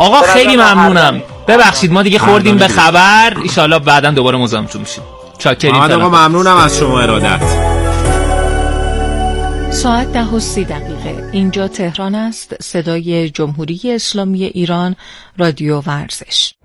آقا خیلی ممنونم. ببخشید ما دیگه خوردیم به خبر. ان شاءالله بعداً دوباره مزاحمتون میشیم. چاکریم. آقا ممنونم از شما. ارادت. ساعت 10:30 اینجا تهران است. صدای جمهوری اسلامی ایران، رادیو ورزش.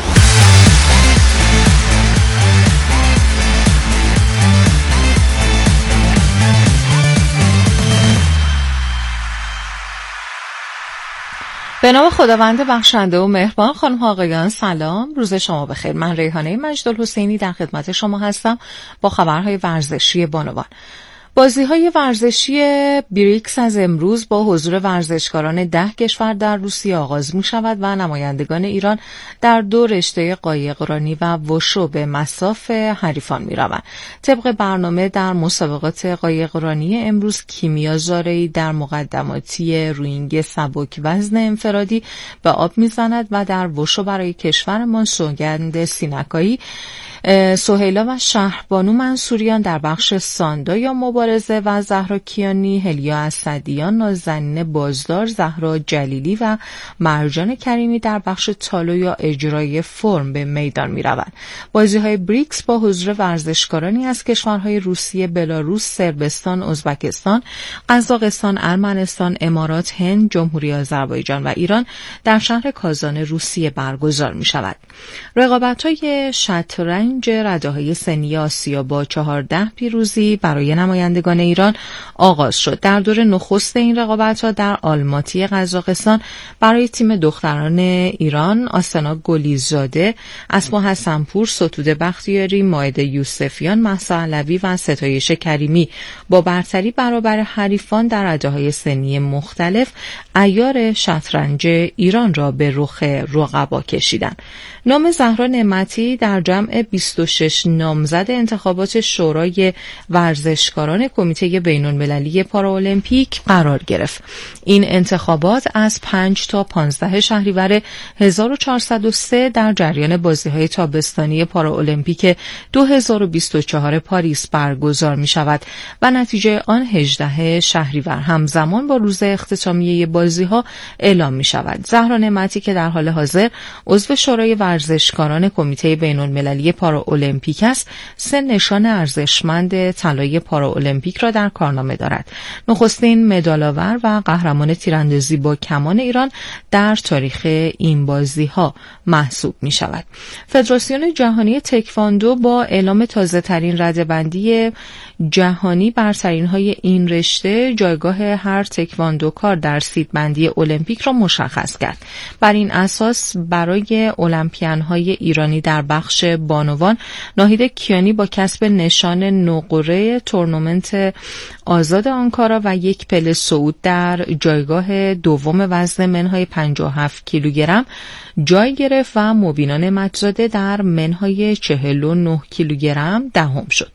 به نام خداوند بخشنده و مهربان. خانم ها آقایان سلام، روز شما بخیر. من ریحانه مجدالحسینی در خدمت شما هستم با خبرهای ورزشی بانوان. بازی‌های ورزشی بریکس از امروز با حضور ورزشکاران 10 کشور در روسیه آغاز می‌شود و نمایندگان ایران در 2 رشته قایقرانی و وشو به مصاف حریفان می‌روند. طبق برنامه در مسابقات قایقرانی امروز کیمیا زارعی در مقدماتی روینگ سبک وزن انفرادی به آب می‌زند و در وشو برای کشورمان سوگند سینکایی، سهیلا و شهربانو منصوریان در بخش ساندا یا مبارزه و زهرا کیانی، هلیا اسدیان نازنین بازدار، زهرا جلیلی و مرجان کریمی در بخش تالو یا اجرای فرم به میدان می روند. بازی‌های بریکس با حضور ورزشکارانی از کشورهای روسیه، بلاروس، صربستان، ازبکستان، قزاقستان، ارمنستان، امارات، هند، جمهوری آذربایجان و ایران در شهر کازان روسیه برگزار می شود. رقابت‌های شطرنج رده‌های سنی آسیا با 14 پیروزی برای نمایندگان ایران آغاز شد. در دور نخست این رقابت‌ها در آلماتی قزاقستان برای تیم دختران ایران آسنا گلیزاده، اسما حسنپور، ستوده بختیاری، مائده یوسفیان، مهسا علوی و ستایش کریمی با برتری برابر حریفان در رده‌های سنی مختلف عیار شطرنج ایران را به رخ رقبا کشیدند. نام زهرا نعمتی در جمع 26 نامزد انتخابات شورای ورزشکاران کمیته بین‌المللی پارالمپیک قرار گرفت. این انتخابات از 5 تا 15 شهریور 1403 در جریان بازی‌های تابستانی پارالمپیک 2024 پاریس برگزار می‌شود و نتیجه آن 18 شهریور همزمان با روز اختتامیه بازی‌ها اعلام می‌شود. زهرا نعمتی که در حال حاضر عضو شورای ورزشکاران کمیته بین‌المللی پارالمپیک است، 3 نشان ارزشمند طلای پارالمپیک را در کارنامه دارد. نخستین مدال‌آور و قهرمان تیراندازی با کمان ایران در تاریخ این بازی‌ها محسوب می‌شود. فدراسیون جهانی تکواندو با اعلام تازه‌ترین رده‌بندی جهانی برترین‌های این رشته جایگاه هر تکواندوکار در سیدبندی المپیک را مشخص کرد. بر این اساس برای المپیان‌های ایرانی در بخش بانوان ناهید کیانی با کسب نشان نقره تورنمنت آزاد آنکارا و 1 پله صعود در جایگاه دوم وزن منهای 57 کیلوگرم جای گرفت و مبینا نعمت‌زاده در منهای 49 کیلوگرم دهم شد.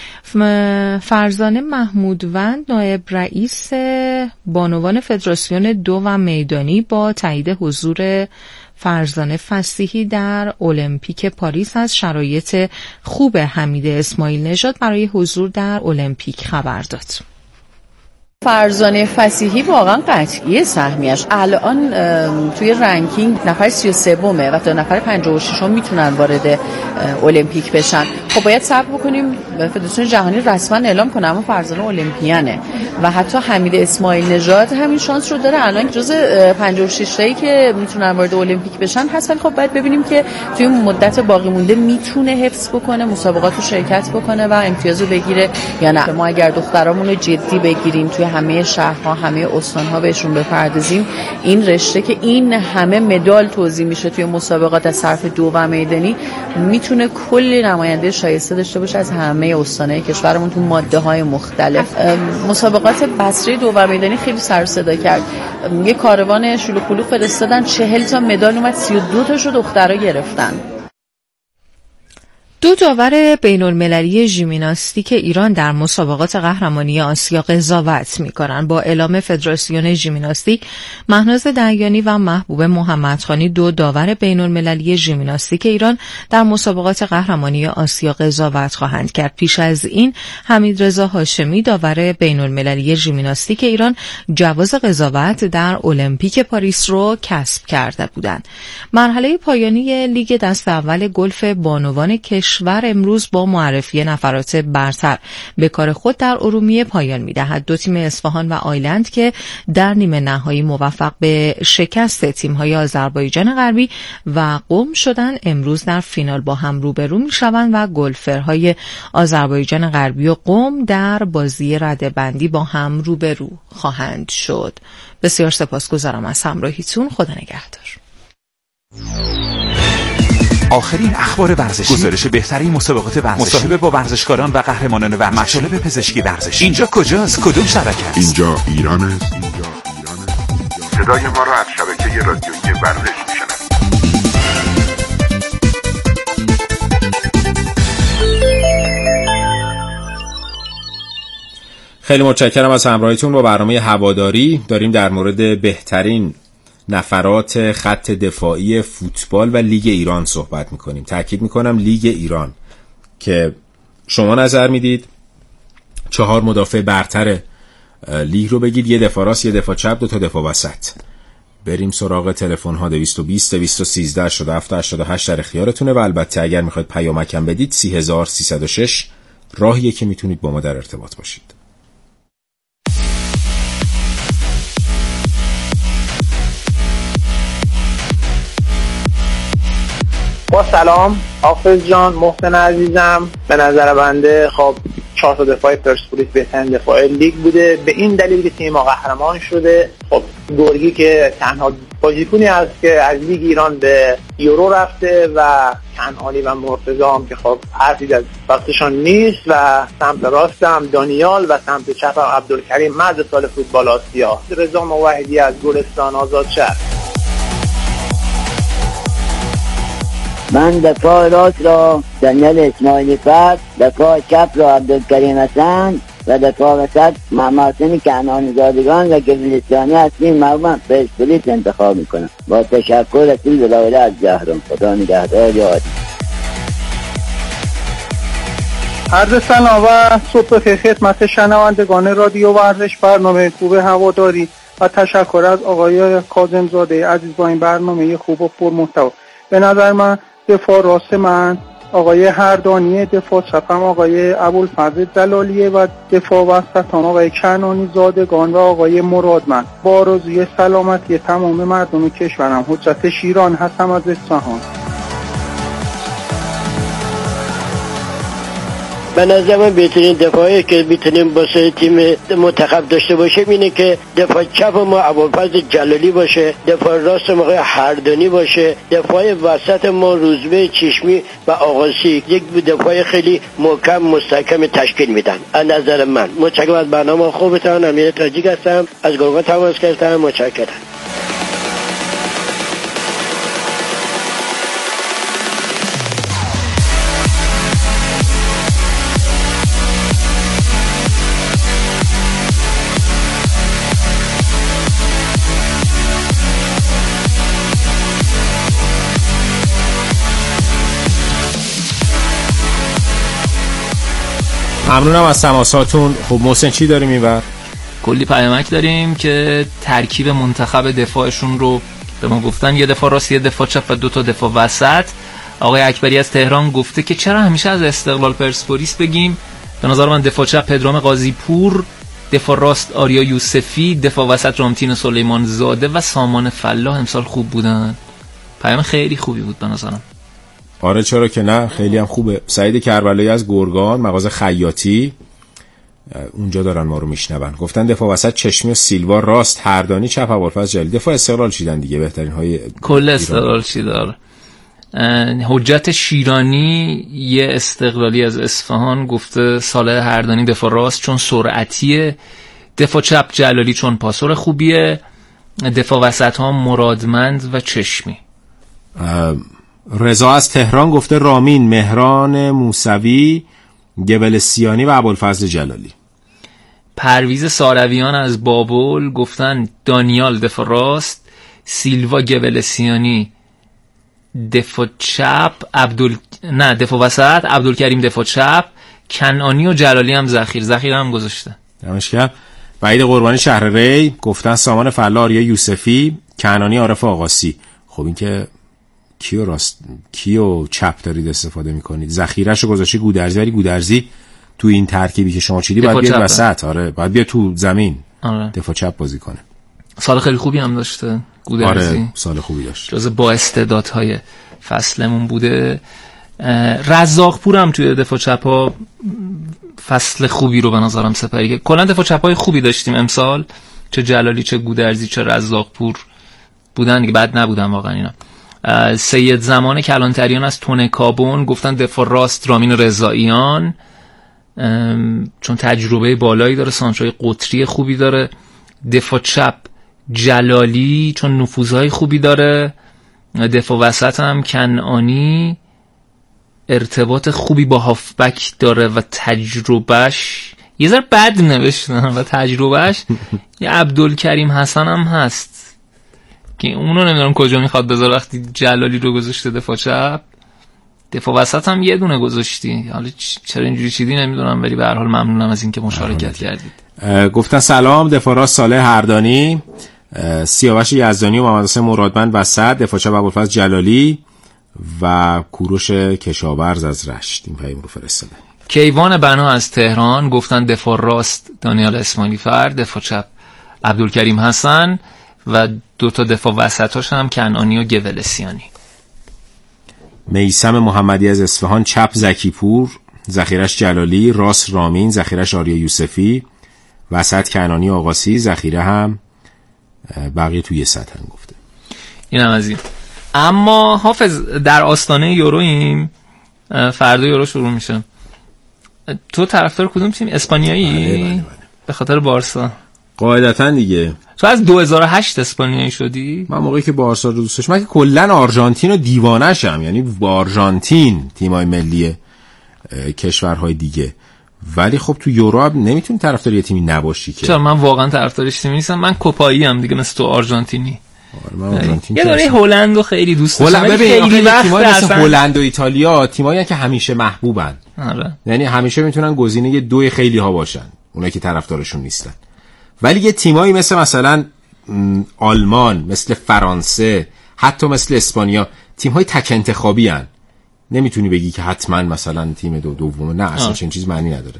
فرزانه محمودوند نایب رئیس بانوان فدراسیون 2 و میدانی با تایید حضور فرزانه فصیحی در المپیک پاریس از شرایط خوب حمید اسماعیل نژاد برای حضور در المپیک خبر داد. فرزانه فصیحی واقعا قطعی سهمیش الان توی رنکینگ نفر 33 و تا نفر 56 میتونن وارد المپیک بشن. خب باید صبر بکنیم فدراسیون جهانی رسما اعلام کنه، اما فرزانه المپیانه و حتی حمید اسماعیل نژاد همین شانس رو داره. الان جز 56 تایی که میتونن وارد المپیک بشن هست، ولی خب باید ببینیم که توی مدت باقی مونده میتونه حفظ بکنه، مسابقات رو شرکت بکنه و امتیاز رو بگیره یا نه. ما اگر دخترامون رو جدی بگیریم توی همه شهرها، همه استان‌ها بهشون بپردازیم، این رشته که این همه مدال توزیع میشه توی مسابقات از طرف 2 و میدانی، میتونه کلی نماینده شایسته داشته باشه از همه استان‌های کشورمون تو ماده‌های مختلف. مسابقات بصره 2 و میدانی خیلی سر و صدا کرد. یه کاروان شلوغ پلوغ فرستادن، 40 تا مدال اومد، 32 تاشو دخترها گرفتن. دو داور بین‌المللی ژیمناستیک ایران در مسابقات قهرمانی آسیا قضاوت می‌کنند. با اعلام فدراسیون ژیمناستیک، مهناز دعیانی و محبوب محمدخانی دو داور بین‌المللی ژیمناستیک ایران در مسابقات قهرمانی آسیا قضاوت خواهند کرد. پیش از این حمیدرضا هاشمی داور بین‌المللی ژیمناستیک ایران جواز قضاوت در المپیک پاریس رو کسب کرده بودند. مرحله پایانی لیگ دست اول گلف بانوان کشور امروز با معرفی نفرات برتر به کار خود در ارومیه پایان می‌دهد. دو تیم اصفهان و آیلند که در نیمه نهایی موفق به شکست تیم‌های آذربایجان غربی و قم شدند، امروز در فینال با هم روبرو می‌شوند و گلفرهای آذربایجان غربی و قم در بازی رده‌بندی با هم روبرو خواهند شد. بسیار سپاسگزارم از همراهیتون. خدا نگهدار. آخرین اخبار ورزشی، گزارش بهترین مسابقات ورزشی، مصاحبه با ورزشکاران و قهرمانان ورزشی، مطالب پزشکی ورزشی. اینجا کجاست؟ کدوم شبکه است؟ اینجا ایران است. صدای ما را از شبکه رادیویی ورزش میشنوید. خیلی متشکرم از همراهیتون. با برنامه هواداری داریم در مورد بهترین نفرات خط دفاعی فوتبال و لیگ ایران صحبت میکنیم. تأکید میکنم لیگ ایران که شما نظر میدید 4 مدافع برتر لیگ رو بگید، یه دفاع راست، یه دفاع چپ، 2 تا دفاع وسط. بریم سراغ تلفن ها. 220 213 87 88 در اختیارتونه و البته اگر میخواید پیامکم بدید 30306 راهیه که میتونید با ما در ارتباط باشید. با سلام حافظ جان، محسن عزیزم. به نظر بنده خب 4 تا دفاع پرسپولیس بهترین دفاع لیگ بوده، به این دلیل که تیم ما قهرمان شده. خب گرگی که تنها بازیکنی است که از لیگ ایران به یورو رفته و کنعانی و مرتضی هم که خب حرفی از وقتشان نیست و سمت راست هم دانیال و سمت چپ هم عبدالکریم مرد سال فوتبال آسیا. رضا موحدی از گلستان آزاد شهر. من دفاع راست را دانیال اسماعیلی فرد، دفاع چپ را عبدالکریم حسن و دفاع وسط محمد حسین کنعانی زادگان و گلستانی هستیم. من پرسپولیس انتخاب میکنم. با تشکر رسول بلاوله از جهرم. خدا نگهدار. یاد عرض سلام و صبح خیر خدمت شنوندگان رادیو ورزش، برنامه خوب هواداری و تشکر از آقای کاظم زاده عزیز با این برنامه خوب و پرمحتوا. به نظر من دفاع راست من آقای هردانی، دفاع چپم آقای ابوالفضل جلالیه و دفاع وسط هم آقای کنعانی زادگان و آقای مرادمند. با آرزوی سلامتی تمام مردم کشورم. حجت شیران هستم از اصفهان. به نظر من بهترین دفاعی که میتونیم واسه تیم منتخب داشته باشیم اینه که دفاع چپ ما ابوالفضل جلالی باشه، دفاع راست ما هردانی باشه، دفاع وسط ما روزبه چشمی و آقاسی. یک دفاع خیلی محکم مستحکم تشکیل میدن از نظر من. متشکرم از برنامه خوبتان. امیر تاجیک هستم از گرگان تماس گرفتم. متشکرم. ممنونم از تماساتون. خب محسن چی داریم اینور؟ کلی پیامک داریم که ترکیب منتخب دفاعشون رو به ما گفتن. یه دفاع راست، یه دفاع چپ و 2 تا دفاع وسط. آقای اکبری از تهران گفته که چرا همیشه از استقلال پرسپولیس بگیم. به نظر من دفاع چپ پدرام قاضی پور، دفاع راست آریا یوسفی، دفاع وسط رامتین سلیمان زاده و سامان فلاح امسال خوب بودن. پیام خیلی خوبی بود به نظرم. آره چرا که نه، خیلی هم خوبه. سعید کربلایی از گرگان، مغازه خیاطی، اونجا دارن ما رو میشنون. گفتن دفاع وسط چشمی و سیلوا، راست هردانی، چپ ابوالفضل جلالی. دفاع استقلال چیدن دیگه، بهترین های کل استقلال چیدار. حجت شیرانی یه استقلالی از اصفهان گفته صالح هردانی دفاع راست چون سرعتیه، دفاع چپ جلالی چون پاسور خوبیه، دفاع وسط ها مرادمند و چشمی. رضا از تهران گفته رامین، مهران موسوی، گبلسیانی و ابوالفضل جلالی. پرویز سارویان از بابل گفتن دانیال دفاع راست، سیلوا گبلسیانی دفاع چپ، دفاع وسط، عبدالکریم دفاع چپ، کنعانی و جلالی هم ذخیره هم گذاشته. دمشکر. وحید قربانی شهر ری گفتن سامان فلار یا یوسفی، کنعانی عارف آقاسی. خب این که کیو چپ دارید استفاده میکنید؟ ذخیره‌شو گذاشتی گودرزی، ولی گودرزی تو این ترکیبی که شما چیدی باید بیاد وسط. آره باید بیاد تو زمین. آره. دفاع چپ بازی کنه. سال خیلی خوبی هم داشته گودرزی. آره سال خوبی داشت. جز با استعدادهای فصلمون بوده. رزاقپور هم توی دفاع چپا فصل خوبی رو به نظرم سپری کرد. کلا دفاع چپای خوبی داشتیم امسال، چه جلالی چه گودرزی چه رزاقپور بودن که بد نبودن واقعا اینا. سید زمان کلانتریان از تونه کابون گفتن دفاع راست رامین رضاییان، چون تجربه بالایی داره، سانترای قطری خوبی داره. دفاع چپ جلالی چون نفوذهای خوبی داره. دفاع وسط هم کنعانی ارتباط خوبی با هافبک داره و تجربهش یه ذره بد نوشتن و تجربهش یه عبدالکریم حسن هم هست که اونو نمیدونم کجا میخواد بذاره وقتی جلالی رو گذاشته دفاع چپ. دفاع وسط هم یه دونه گذاشتی، حالا چرا اینجوری چیدی نمیدونم، ولی به هر حال ممنونم از اینکه مشارکت کردید. گفتن سلام، دفاع راست صالح هردانی، سیاوش یزدانی و محمد حسین مرادبند وسط، دفاع چپ ابوالفضل جلالی و کوروش کشاورز از رشت. این پیام رو فرستادن. کیوان بنا از تهران گفتن دفاع راست دانیال اسماعیلی فر، دفاع چپ عبدالکریم حسن و دوتا دفاع وسطاش هم کنعانی و گولسیانی. میثم محمدی از اصفهان چپ زکیپور، ذخیرش جلالی، راست رامین، ذخیرش آریا یوسفی، وسط کنعانی آقاسی، ذخیره هم بقیه توی سطح هم گفته. این هم از این. اما حافظ در آستانه یورویم، فردا یورو شروع میشه. تو طرفدار کدوم تیم؟ اسپانیایی؟ بله. به خاطر بارسا قاعدتا دیگه. تو از 2008 اسپانیایی شدی؟ من موقعی که بارسا رو دوست داشتم، من که کلا آرژانتین و دیوانه‌شم، یعنی با آرژانتین تیمای ملی کشورهای دیگه، ولی خب تو یورو هم نمیتونی طرفدار یه تیمی نباشی که. چرا؟ من واقعا طرفدار تیمی نیستم، من کوپایی ام دیگه، مثل تو آرژانتینی. من آرژانتین یه دوره هلند رو خیلی دوست داشتم. خیلی وقت مثل هلند و ایتالیا تیمایی که همیشه محبوبن. آره. یعنی همیشه میتونن گزینه دوی خیلی ها باشن، اونایی که طرفدارشون نیستن. ولی یه تیمایی مثلا آلمان، مثل فرانسه، حتی مثل اسپانیا، تیم‌های تک انتخابی ان. نمیتونی بگی که حتما مثلا تیم دومه، نه اصلا چنین چیز معنی نداره.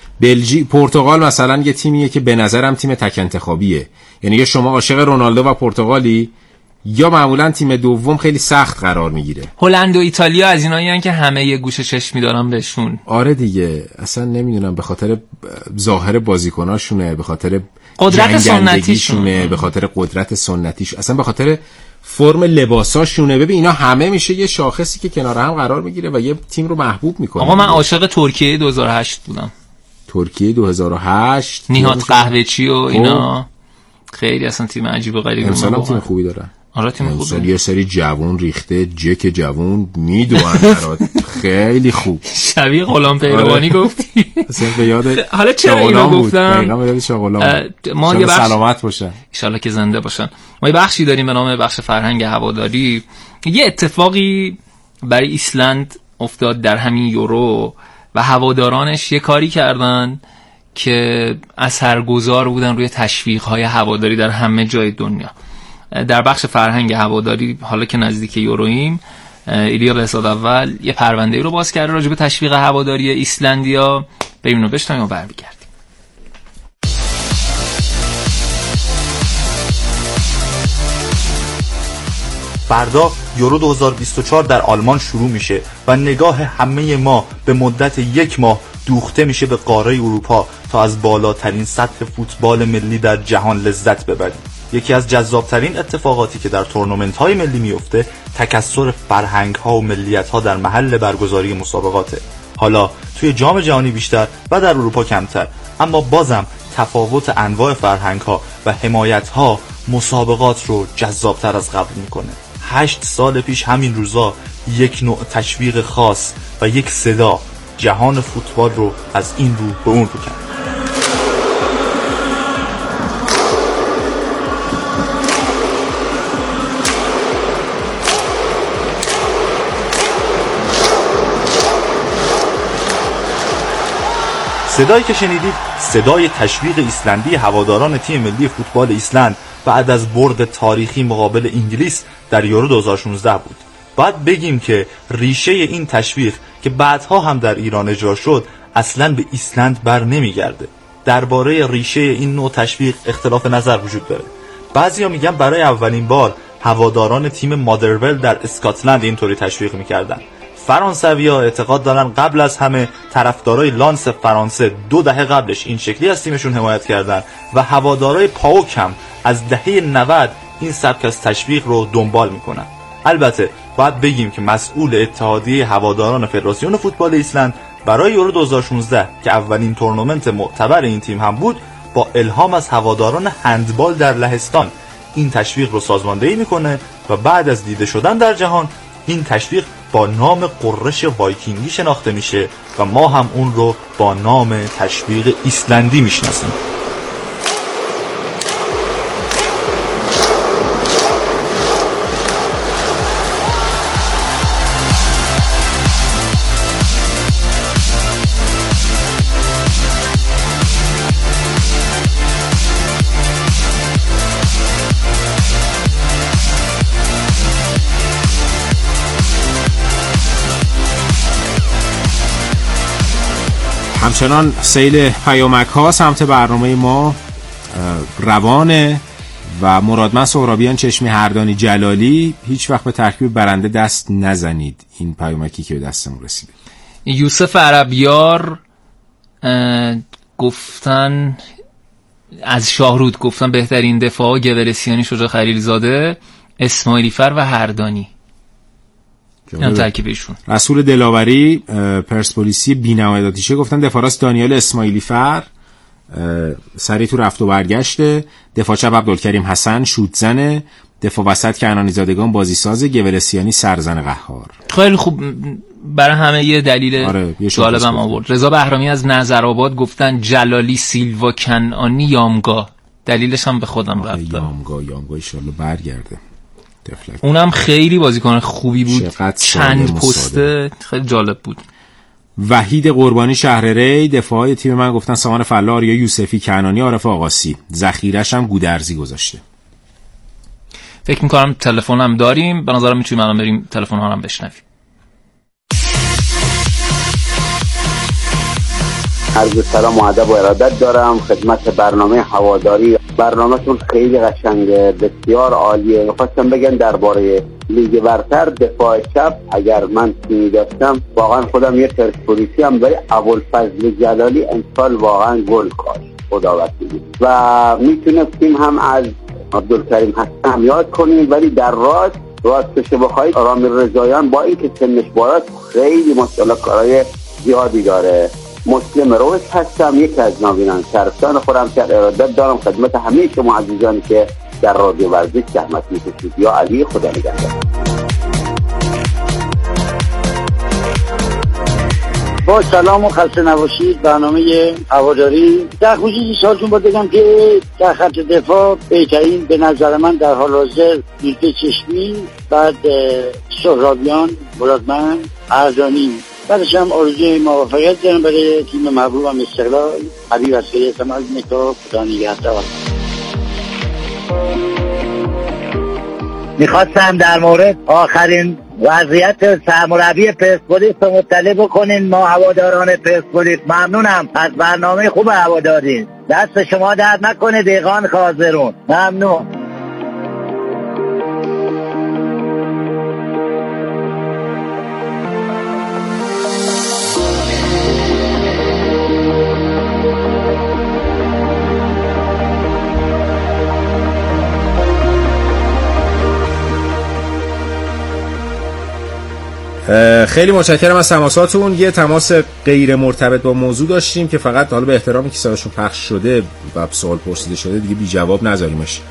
پرتغال مثلا یه تیمیه که به نظرم تیم تک انتخابیه، یعنی یا شما عاشق رونالدو و پرتغالی یا معمولا تیم دوم خیلی سخت قرار میگیره. هلند و ایتالیا از اینایین که همه یه گوشه چشمی دارن بهشون. آره دیگه، اصلا نمیدونم به خاطر ظاهر بازیکناشونه، به خاطر قدرت سنتیشونه، به خاطر قدرت سنتیش، اصلا به خاطر فرم لباساشونه. ببین اینا همه میشه یه شاخصی که کنار هم قرار میگیره و یه تیم رو محبوب میکنه. آقا من عاشق ترکیه 2008 بودم. ترکیه 2008 نیهات قهوه‌چی و اینا خیلی اصلا تیم عجیب و غریبی. امسال تیم خوبی داره. آره تیم خوبه. یه سری جوون ریخته، جک جوون میدوئن برات. خیلی خوب. شبیه غلام پیروانی گفتی. اصلا به یاد حالا چرا اینو گفتم؟ دقیقاً به یاد شاغلام. ما یه بخش سلامت باشن. ان شاءالله که زنده باشن. ما یه بخشی داریم به نام بخش فرهنگ هواداری. یه اتفاقی برای ایسلند افتاد در همین یورو و هوادارانش یه کاری کردن که اثرگذار بودن روی تشویق‌های هواداری در همه جای دنیا. در بخش فرهنگ هواداری، حالا که نزدیک یورویم، ایلیا بهزاد اول یه پرونده‌ای رو باز کرده راجع به تشویق هواداری ایسلندیا. بریم رو بشنویم و برمیگردیم. فردا یورو 2024 در آلمان شروع میشه و نگاه همه ما به مدت 1 ماه دوخته میشه به قاره اروپا تا از بالاترین سطح فوتبال ملی در جهان لذت ببریم. یکی از جذابترین اتفاقاتی که در تورنمنت‌های ملی میفته تکثر فرهنگ‌ها و ملیت‌ها در محل برگزاری مسابقاته. حالا توی جام جهانی بیشتر و در اروپا کمتر، اما بازم تفاوت انواع فرهنگ‌ها و حمایت‌ها مسابقات رو جذابتر از قبل میکنه. 8 سال پیش همین روزا یک نوع تشویق خاص و یک صدا جهان فوتبال رو از این رو به اون رو کرد. صدایی که شنیدید صدای تشویق ایسلندی هواداران تیم ملی فوتبال ایسلند بعد از برد تاریخی مقابل انگلیس در یورو 2016 بود. باید بگیم که ریشه این تشویق که بعدها هم در ایران اجرا شد اصلاً به ایسلند بر نمیگرده. درباره ریشه این نوع تشویق اختلاف نظر وجود داره. بعضیا میگن برای اولین بار هواداران تیم مادرول در اسکاتلند اینطوری تشویق میکردن. فرانسوی‌ها اعتقاد دارن قبل از همه طرفدارای لانس فرانسه 2 دهه قبلش این شکلی از تیمشون حمایت کردن و هوادارای پاوک هم از دهه 90 این سبک از تشویق رو دنبال میکنن. البته باید بگیم که مسئول اتحادیه هواداران فدراسیون فوتبال ایسلند برای یورو 2016 که اولین تورنمنت معتبر این تیم هم بود، با الهام از هواداران هندبال در لهستان این تشویق رو سازماندهی میکنه و بعد از دیده شدن در جهان این تشویق با نام قررش وایکینگی شناخته میشه و ما هم اون رو با نام تشویق ایسلندی میشناسیم. همچنان سیل پیامک ها سمت برنامه ما روانه و مرادمند سهرابیان چشمی هردانی جلالی هیچ وقت به ترکیب برنده دست نزنید. این پیامکی که به دستمون رسیده. یوسف عربیار گفتن از شاهرود گفتن بهترین دفاع گورسیانی، شجاع خلیلزاده، اسماعیلی فر و هردانی. این ترکیبشون. رسول دلاوری پرسپولیسی بی‌نهایتیشه گفتن دفاع راست دانیال اسماعیلی فر سری تو رفت و برگشته، دفاع چپ عبدالکریم حسن شوت زنه، دفاع وسط کنعانی زادگان بازی سازه، گورسیانی سرزن قهار. خیلی خوب، برای همه یه دلیل جالبم آورد. رضا بهرامی از نظرآباد گفتن جلالی سیلوا کنعانی یامگا. دلیلش هم به خودم رفت. یامگا ان شاءالله برگرده. دفلک. اونم خیلی بازیکن خوبی بود، چند پسته خیلی جالب بود. وحید قربانی شهر ری دفاعی تیم من گفتن سامان فلار یا یوسفی کنعانی عارف آقاسی، ذخیره‌ش هم گودرزی گذاشته. فکر می‌کنم تلفنم داریم، به نظرم میتونیم الان بریم تلفن ها هم بشنویم. عرض سلام و ادب و ارادت دارم خدمت برنامه هواداری. برنامه‌تون خیلی قشنگه، بسیار عالیه. خواستم بگم درباره لیگ برتر دفاع چپ اگر من تیمی داشتم واقعا خودم یه پرسپولیسی هم برای ابوالفضل جلالی امسال واقعا گل کاشت، خدا وکیلی. و میتونه تیم هم از عبدالکریم حسن هم یاد کنیم، ولی در راستش بخواید رامین رضاییان با اینکه سنش بالاست خیلی ماشاءالله کارهای زیادی داره. مسلم روز هستم، یکی از ناوینان شهرستان خودم که ارادت دارم خدمت همه شما عزیزانی که در رادیو ورزش زحمت می‌کشید. یا علی، خدا نگهدار. با سلام و خسته نباشید. برنامه هواداری در خصوص سالتون با بگم که در خط دفاع بهترین به نظر من در حال حاضر یوسف چشمی، بعد سهرابیان، مرادمند، اردانی، بعدش هم آرزوی موفقیت دارم برای تیم محبوبم استقلال. حبیب عسکری هستم از نکا. خدا نگهدار. میخواستم در مورد آخرین وضعیت سرمربی پرسپولیس رو مطلع بکنین ما هواداران پرسپولیس. ممنونم از برنامه خوب هواداری. دست شما درد نکنه دیگان خاضرون. ممنون. خیلی متشکرم از تماساتون. یه تماس غیر مرتبط با موضوع داشتیم که فقط حالا به احترامی که صداشون پخش شده و سوال پرسیده شده دیگه بی جواب نذاریمش.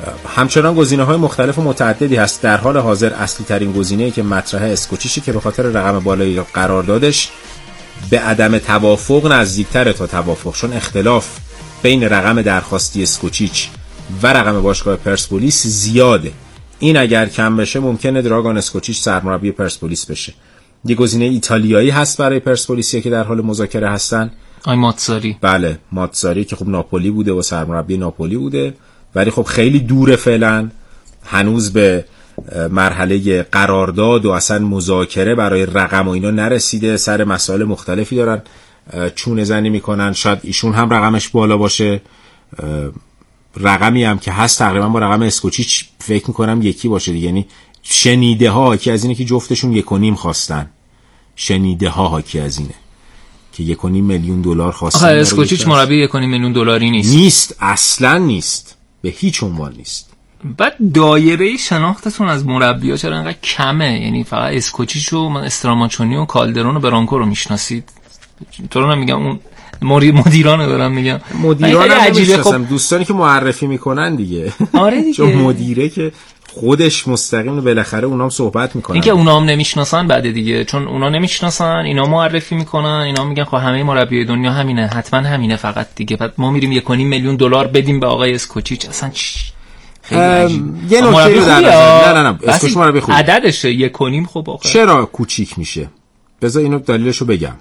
همچنان گزینه‌های مختلف و متعددی هست. در حال حاضر اصلی ترین گزینه‌ای که مطرحه اسکوچیشه که به خاطر رقم بالای قراردادش به عدم توافق نزدیکتره تا توافق، چون اختلاف بین رقم درخواستی اسکوچیچ و رقم باشگاه پرسپولیس زیاده. این اگر کم بشه ممکنه دراگان اسکوچیچ سرمربی پرسپولیس بشه. یه گزینه ایتالیایی هست برای پرسپولیسیا که در حال مذاکره هستن، ماتزاری. بله ماتزاری که خب ناپولی بوده و سرمربی ناپولی بوده، ولی خب خیلی دوره فعلا، هنوز به مرحله قرارداد و اصلا مذاکره برای رقم و اینا نرسیده. سر مسائل مختلفی دارن چونه زنی میکنن. شاید ایشون هم رقمش بالا باشه، رقمی هم که هست تقریبا با رقم اسکوچیچ فکر میکنم یکی باشه دیگه. یعنی شنیده ها حاکی از اینه که جفتشون 1.5 خواستن، شنیده ها حاکی از اینه که 1.5 میلیون دلار خواستن. اسکوچیچ مربی 1.5 میلیون دلاری نیست اصلا، نیست، به هیچ عنوان نیست. بعد دایره شناختتون از مربی‌ها چرا انقدر کمه؟ یعنی فقط اسکوچیچ و استراماچونی و کالدرون و برانکو رو میشناسید؟ تو رو نمیگم اون مدیرانو دارم میگم، مدیران نمیشناسم، دوستانی که معرفی میکنن دیگه. آره دیگه. چون مدیره که خودش مستقیم بالاخره اونام صحبت میکنن. اینکه اونام نمیشناسن بعد دیگه، چون اونا نمیشناسن اینا معرفی میکنن، اینا میگن خب همه مربیای دنیا همینه، حتما همینه فقط دیگه. بعد ما میریم 1.5 میلیون دلار بدیم به آقای اسکوچیچ. اصلا خیلی یه نکته رو در نه اسکوچیچ مربی خوبه، عددشه 1.5. خب آقا چرا کوچیک میشه؟ بذار اینو دلیلشو بگم.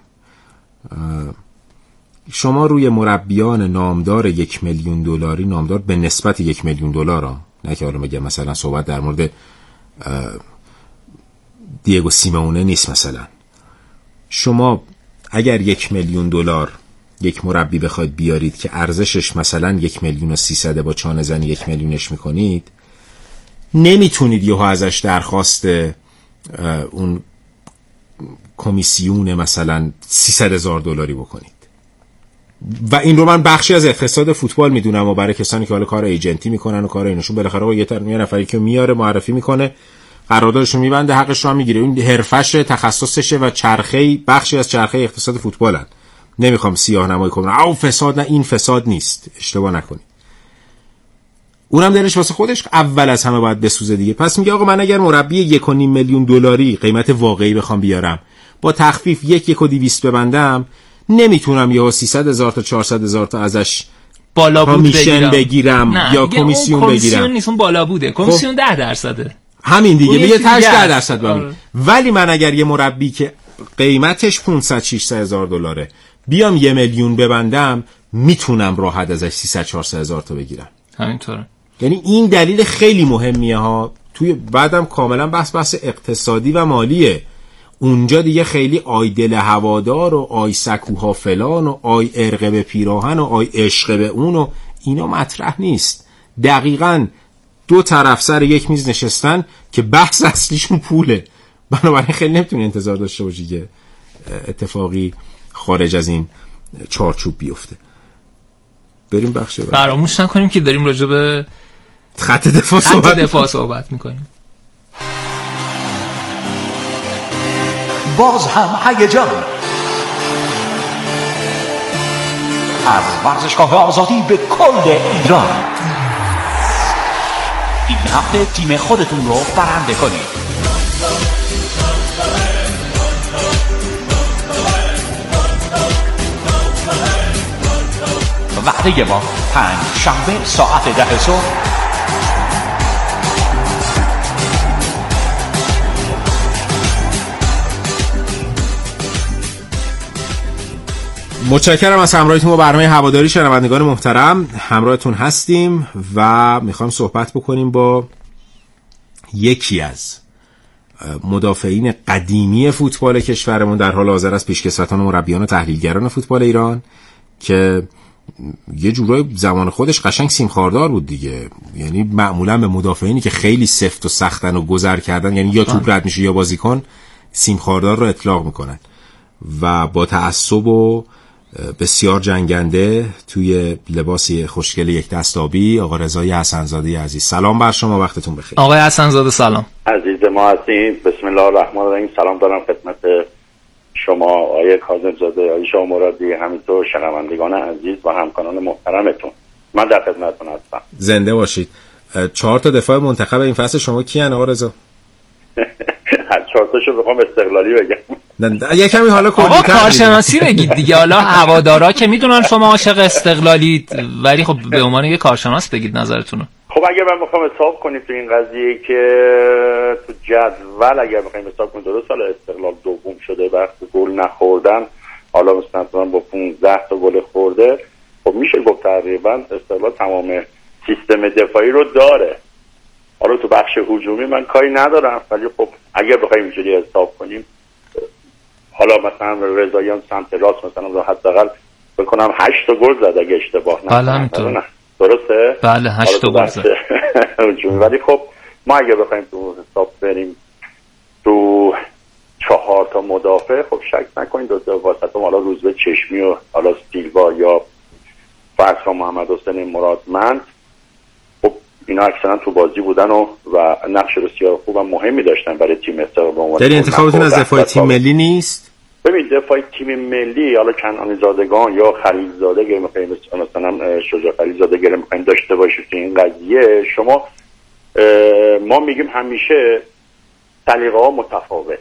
شما روی مربیان نامدار 1 میلیون دلاری، نامدار به نسبت 1 میلیون دلار، نه که حالا بگم مثلا صحبت در مورد دیگو سیمونه نیست، مثلا شما اگر 1 میلیون دلار یک مربی بخواید بیارید که ارزشش مثلا 1,300,000 با چانه زنی 1 میلیونش میکنید، نمیتونید یهو ازش درخواست اون کمیسیون مثلا 300,000 دلاری بکنید. و این رو من بخشی از اقتصاد فوتبال میدونم و برای کسانی که حالا کار ایجنتی میکنن و کار اینشون بالاخره یه نفری که میاره معرفی میکنه، قراردادشو میبنده، حقش رو هم میگیره، این حرفشه، تخصصشه و چرخه بخشی از چرخه اقتصاد فوتبالن. نمیخوام سیاه نمایی کنم او فساد، نه این فساد نیست، اشتباه نکنید. اونم دلش واسه خودش اول از همه باید بسوزه دیگه. پس میگه آقا من اگر مربی 1.5 میلیون دلاری قیمت واقعی بخوام بیارم، با تخفیف 1,200,000 ببندم، نمیتونم یا 300,000 تا 400,000 تا ازش بالا بود بگیرم یا کمیسیون بگیرم. کمیسیون نیست، اون بالا بوده، کمیسیون 10%. همین دیگه، میگه تاش 10% ببین. ولی من اگر یه مربی که قیمتش 500-600,000 دلاره بیام 1 میلیون ببندم، میتونم راحت ازش 300-400,000 تا بگیرم. همینطوره. یعنی این دلیل خیلی مهمیه ها. توی بعدم کاملا بحث اقتصادی و مالیه. اونجا دیگه خیلی آی دل هوادار و آی سکوها فلان و آی ارق به پیراهن و آی عشق به اون و اینا مطرح نیست. دقیقاً دو طرف سر یک میز نشستن که بحث اصلیشون پوله. بنابراین خیلی نمیتونی انتظار داشته باشی که اتفاقی خارج از این چارچوب بیفته. بریم بخش بعد. فراموش نکنیم که داریم راجع به خط دفاع صحبت میکنیم. باز هم هیجان از ورزشگاه آزادی به کل ایران. این هفته تیم خودتون رو برنده کنید. وعده ما 5 شنبه ساعت 10 صبح. متشکرم از همراهیتون با برنامه هواداری. شنوندگان محترم، همراهتون هستیم و میخوایم صحبت بکنیم با یکی از مدافعین قدیمی فوتبال کشورمون، در حال حاضر از پیشکسوتان و مربیان و تحلیلگران فوتبال ایران، که یه جورای زمان خودش قشنگ سیمخاردار بود دیگه. یعنی معمولا به مدافعینی که خیلی سفت و سختن و گذر کردن، یعنی یا توپ رد میشه یا بازیکن، سیمخاردار رو اطلاق میکنن و با تعصب و بسیار جنگنده توی لباسی خوشگل یک دست آبی، آقا رضای حسن‌زاده عزیز. سلام بر شما، وقتتون بخیر. آقای حسن‌زاده سلام. عزیز ما هستین. بسم الله الرحمن الرحیم. سلام دارم خدمت شما آقای کاظم‌زاده، آقای شاه مرادی، همینطور شنوندگان عزیز و همکاران محترمتون. من در خدمتتون هستم. زنده باشید. 4 تا دفاع منتخب این فصل شما کیان آقا رضا؟ هر 4 تاشو بخوام استقلالی بگم. نه یه کمی حالا آقا کارشناسی بگید دیگه. حالا هوادارا که میدونن شما عاشق استقلالید، ولی خب به عنوان یه کارشناس بگید نظرتونو. خب اگه من بخوام حساب کنیم تو این قضیه که تو جدول اگه بخوایم حساب کنیم درست سال استقلال دوم شده وقت گل نخوردن، حالا مثلا با 15 تا گل خورده، خب میشه گفت تقریبا استقلال تمام سیستم دفاعی رو داره. حالا تو بخش هجومی من کاری ندارم، ولی خب اگه بخوایم اینجوری حساب کنیم، حالا مثلا رضاییان سمت راست مثلا حداقل بکنم 8 تا گل زد اگه اشتباه نکنم. درسته؟ بله 8 تا گل زد. ولی خب ما اگه بخوایم تو حساب بریم تو 4 تا مدافع، خب شک نکنید دو واسطه حالا روزبه چشمی و حالا سیلوا یا فرسا محمد حسین مرادمند، خب اینا اکثرا تو بازی بودن و نقش بسیار خوب و مهمی داشتن برای تیم استقلال. در انتخابتون از دفاع تیم ملی نیست؟ ببین دفاع تیم ملی حالا کنعانی زادگان یا خلیلزاده که مثلا شجاع خلیلزاده گره می‌خوایم داشته باشید تو این قضیه، شما ما میگیم همیشه سلیقه‌ها متفاوت.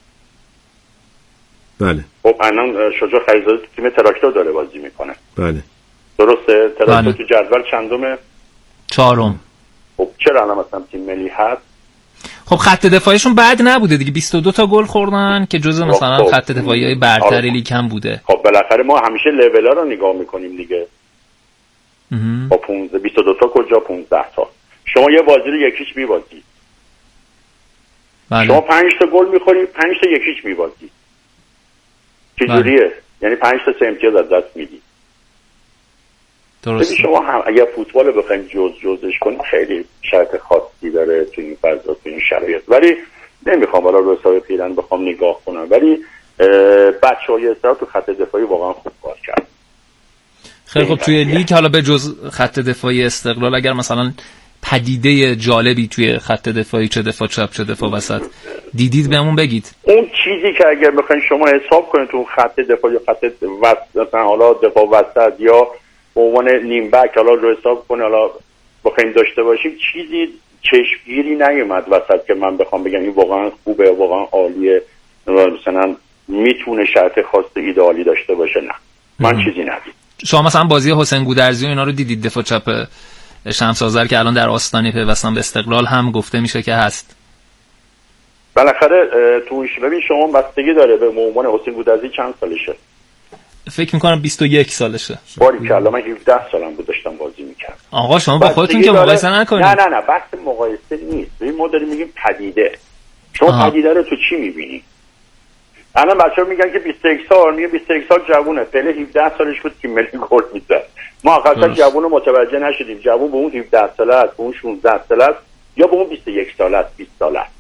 بله. خب الان شجاع خلیلزاده تو تیم تراکتور داره بازی میکنه. بله. درسته؟ تراکتور تو جدول چندمه؟ 4م. خب چرا الان مثلا تیم ملی هست؟ خب خط دفاعیشون بد نبوده دیگه، 22 تا گل خوردن که جزء مثلا خط دفاعی برتر لیگ هم بوده. خب بالاخره ما همیشه لول‌ها رو نگاه میکنیم دیگه. با 22 تا کجا 15 تا. شما یه بازی رو یکیش میبازی. بله. شما 5 تا گل میخوری، 5 تا یکیش میبازی. چجوریه؟ یعنی 5 تا 3 امتیاز از دست میدی. درسته. شما هم اگر فوتبال رو بخوایم جزش کنیم خیلی شرط خاصی داره تو این فضا تو این شرایط، ولی نمیخوام حالا رو حساب پیرن بخوام نگاه کنم، ولی بچه‌های استقلال تو خط دفاعی واقعا خوب کار کرد. خیلی خب توی لیگ حالا به جز خط دفاعی استقلال اگر مثلا پدیده جالبی توی خط دفاعی چه دفاع چپ چه دفاع وسط دیدید بهمون بگید. اون چیزی که اگر بخواید شما حساب کنید تو خط دفاعی خط وسط حالا دفاع وسط یا به عنوان نیم بک حالا رو حساب کنه حالا بخوایم داشته باشیم، چیزی چشمگیری نیومد وسط که من بخوام بگم این واقعا خوبه واقعا عالیه مثلا میتونه شرط خاص ایدئالی داشته باشه. نه من چیزی ندیدم. شما مثلا بازی حسین گودرزی و اینا رو دیدید؟ دفاع چپ شمس آذر که الان در آستانه پیوستن به استقلال هم گفته میشه که هست. بالاخره توش ببین شما بستگی داره به عنوان حسین گودرزی چند سالشه. فکر میکنم 21 سالشه. باریکلا من 17 سالم بود داشتم بازی میکردم. آقا شما با خودتون که مقایسه نکنید. نه بحث مقایسه نیست. ببین ما داریم میگیم پدیده. شما پدیده رو تو چی میبینی؟ الان بچه‌ها میگن که 21 سال، میگه 21 سال جوونه. پله 17 سالش بود که ملی گل میزد. ما اصلا جوون رو متوجه نشدیم. جوون به اون 17 ساله است، به اون 16 ساله است یا به اون 21 ساله است، 20 ساله است.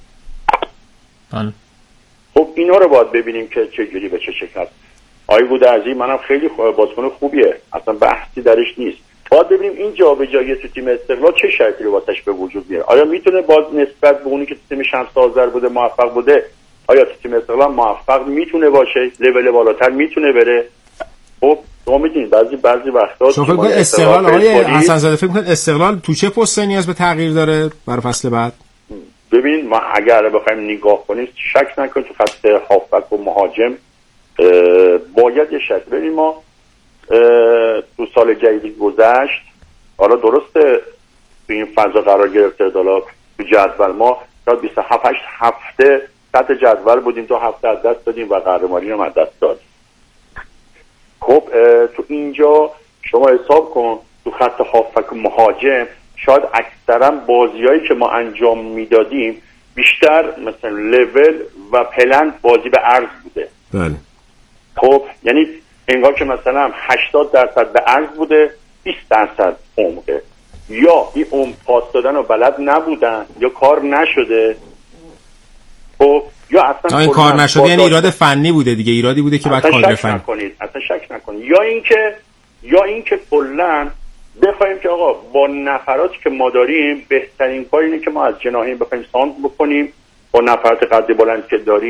خب اینا رو باید ببینیم که چه جوری به چه شکل. آقای گودرزی منم خیلی بازیکن خوبیه، اصلا بحثی درش نیست. باید ببینیم این جابجایی تو تیم استقلال چه شرطی رو واسش به وجود میاره. آیا میتونه باز نسبت به اونی که تیم شمس آذر بوده موفق بوده، آیا تیم استقلال موفق میتونه باشه، لول بالاتر میتونه بره؟ خب شما میدونید بعضی وقتا شما فکر کنید استقلال آقای حسن زاده فکر کنید استقلال تو چه پستی نیاز به تغییر داره برای فصل بعد؟ ببین ما اگر بخوایم نگاه کنیم شک نکنید تو خط هافبک و مهاجم باید یه شکل. ببین ما تو سال جدیدی گذشت حالا درسته تو این فضا قرار گرفته، حالا تو جدول ما تا 27 هفته سطح جدول بودیم، تو هفته از دست دادیم و قهرمانی رو از دست دادیم. خب تو اینجا شما حساب کن تو خط هافبک مهاجم شاید اکثرا بازیایی که ما انجام میدادیم بیشتر مثلا لول و پلن بازی به عرض بوده. بله. خب یعنی انگار که مثلا 80% به عرض بوده 20% عمقه، یا این عمق پاس دادن رو بلد نبودن یا کار نشده. خب یا اصلا این کار نشده یعنی ایراد فنی بوده دیگه، ایرادی بوده که بعد کادر فنی اصلا شک نکنید. یا اینکه کلا بخوایم که آقا با نفراتی که ما داریم بهترین کار اینه که ما از جناحین بخوایم ساند بکنیم، با نفرات قد بلند که داریم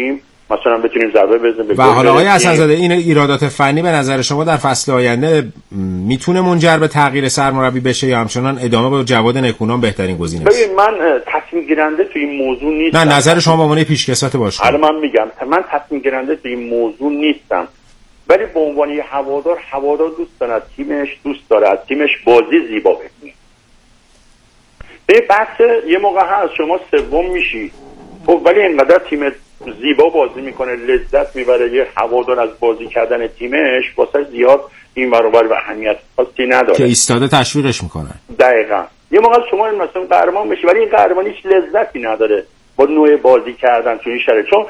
مثلا بتونیم ضربه بزنیم. و حالا آقای حسن‌زاده این ایرادات فنی به نظر شما در فصل آینده میتونه منجر به تغییر سرمربی بشه یا همچنان ادامه با جواد نکونام بهترین گزینه است؟ ببین من تصمیم گیرنده تو این موضوع نیستم. نه نظر شما به عنوان پیشکسوت باشه. حالا من میگم من تصمیم گیرنده تو این موضوع نیستم، ولی به عنوان یه هوادار دوست داره تیمش دوست داره از تیمش بازی زیبا ببینه. به بحث یه موقع هست شما سوم میشی خب ولی اینقدر تیم زیبا بازی میکنه لذت میبره، یه هوادار از بازی کردن تیمش واسه زیاد این برابر و اهمیت خاصی نداره که ایستاده تشویقش میکنن. دقیقاً. یه موقع شما مثلا قهرمان میشی ولی این قهرمانی هیچ لذتی نداره با نوع بازی کردن تو این شرایط، چون